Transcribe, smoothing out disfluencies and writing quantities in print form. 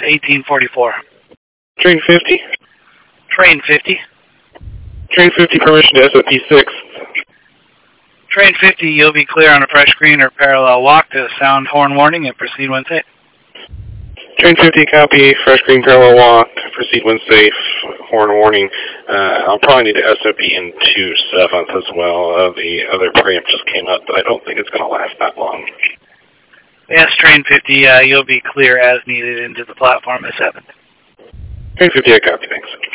1844. Train 50? Train 50. Train 50, permission to SOP 6. Train 50, you'll be clear on a fresh green or parallel walk to sound horn warning and proceed when safe. Train 50, copy, fresh green parallel walk, proceed when safe, horn warning. I'll probably need to SOP in 27th as well. The other preamp just came up, but I don't think it's going to last that long. Yes, Train 50, you'll be clear as needed into the platform at 7th. Train 50, I copy, thanks.